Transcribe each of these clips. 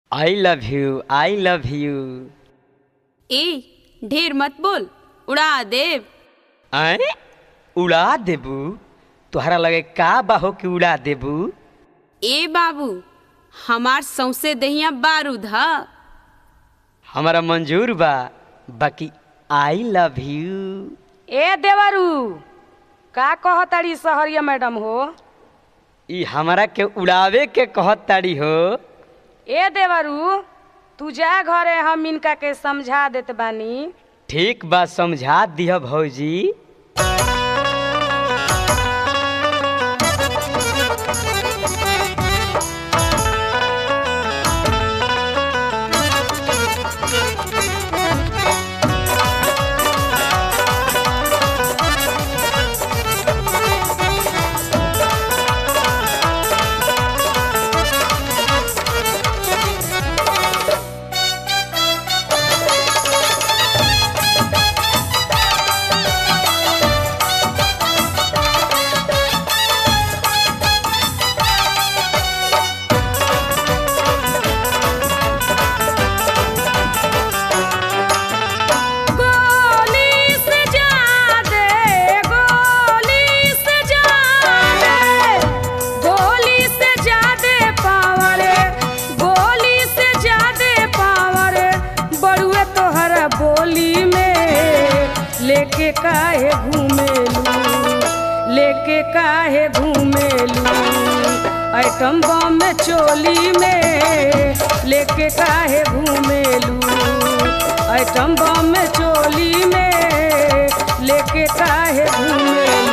I love you I love you. ए ढेर मत बोल, उड़ा देव। अरे उड़ा देबू? तुहरा लगे का बाहो कि उड़ा देबू? ए बाबू, हमार सौसे दहिया बारूद ह। हमारा मंजूर बा, बाकी आई लव यू। ए देवरू, का कहताड़ी सहरिया मैडम हो? ई हमारा के उड़ावे के कहत ताड़ी हो। ए देवरू, तू जा घरे, हम इनका के समझा देत बानी। ठीक बा, समझा दिह भौजी। लेके काहे घूमेलू, लेके काहे घूमेलू आइटम बम में चोली में, लेके काहे घूमेलू आइटम बम में चोली में, लेके काहे घूमेलू।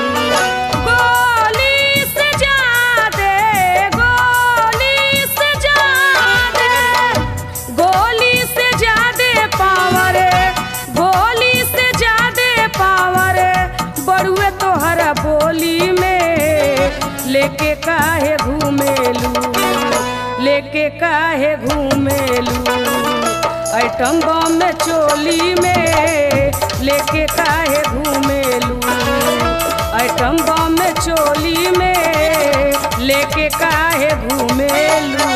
गोली से जा दे, गोली से जा दे, गोली से जा दे पावर, गोली से जा दे पावर बड़ुए तोहरा बोली में, लेके काहे घूमेलू, लेके काहे घूमेलू आइटम बम में चोली में, लेके काहे घूमेलू आइटम बम में चोली में, लेके काहे घूमेलू।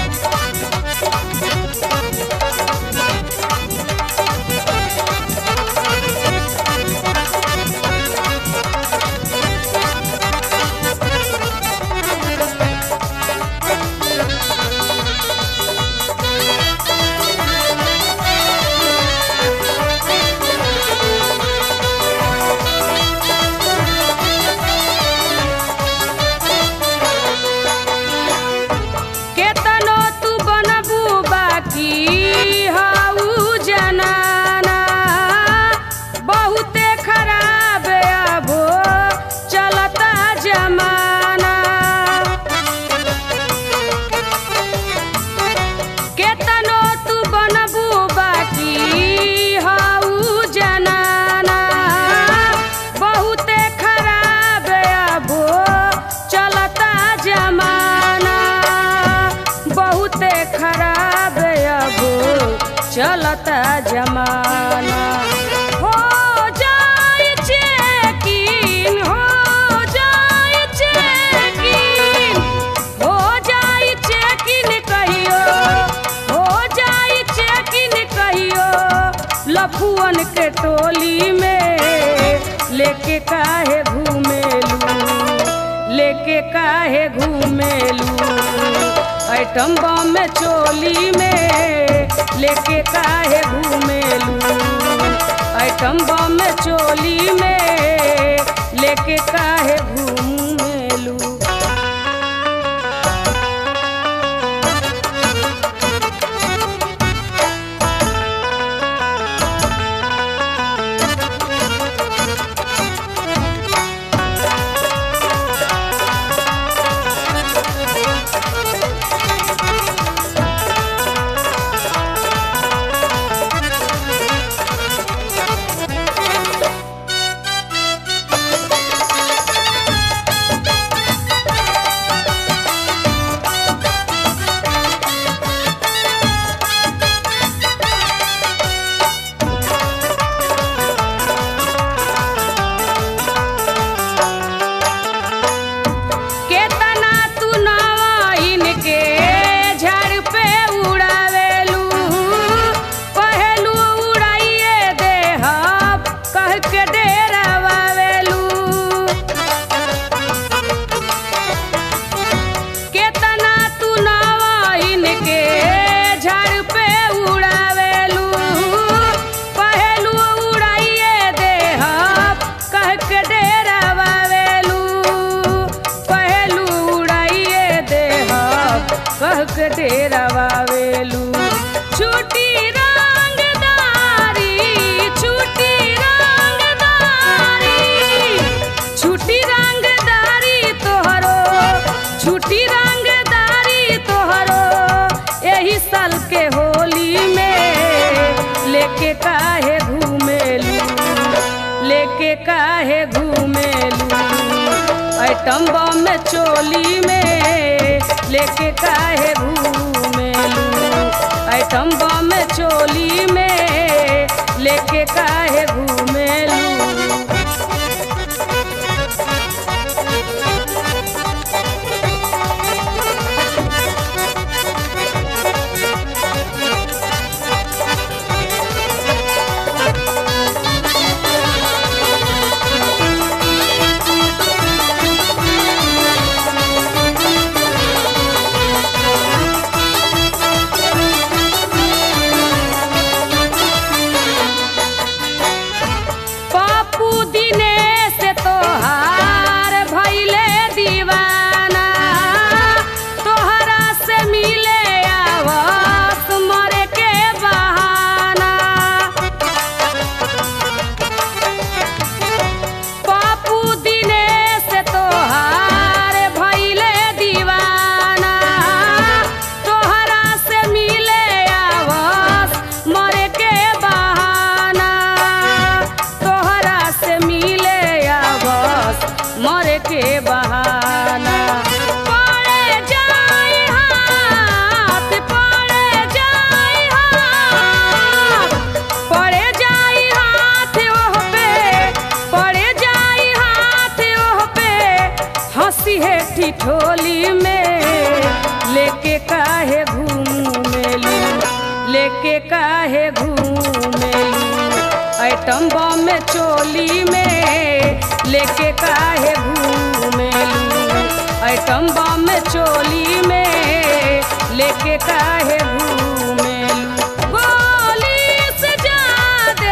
चलता जमाना हो जाए चेकिन, हो जाए चेकिन, हो जाए चेकिन कहियो, हो जाए चेकिन कहियो लफुअन के टोली में, लेके काहे घूमेलू, लेके काहे घूमेलू आइटम बम में चोली में, लेके काहे घूमेलू आइटम बम में चोली में, लेके काहे घूमेलू। उड़ावेलू पहलू उड़ाइए देहब कह के डेरावेलू केतना तू नवाइन के झाड़ पे उड़ावेलू पहलू उड़ाइए देहब कह के डेरावेलू पहलू उड़ाइए देहब कह के डेरावेलू छूटी रंगदारी छूटी रंगदारी छूटी रंगदारी तोहरो छूटी रंगदारी तोहरो यही साल के होली में लेके काहे घूमेलू लेके काहे घूमेलू आइटम बम में चोली में लेके काहे घूमेलू आइटम बम में चोली में लेके काहे घूमेलू पापू दिनेश तोहार भइले दीवाना तोहरा से मिले आवत मरे के बहाना पापू दिनेश तोहार भइले दीवाना तोहरा से मिले आवत मरे के बहाना तोहरा से मिले आवस मरे के बहाना पड़े जाई हाथ पड़े जाई हाथ पड़े जाई हाथ ओह पे पड़े जाई हाथ ओह पे हंसी है ठिठोली में लेके काहे घूमेलू लेके काहे घूमेलू आइटम बम में चोली में लेके काहे घूमेलू आइटम बम में चोली में लेके काहे घूमेलू गोली से जादे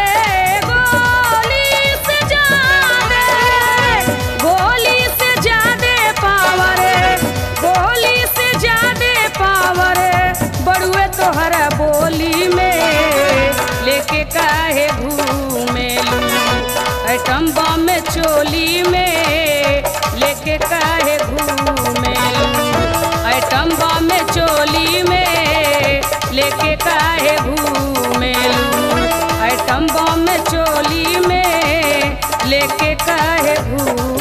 गोली से जादे पावर गोली से जादे पावर बड़ुए तोहरा बोली में लेके काहे घूमेलू आइटम बम में चोली में लेके काहे घूमेलू आइटम बम में चोली में लेके काहे घूमेलू आइटम बम में चोली में लेके काहे घूमेलू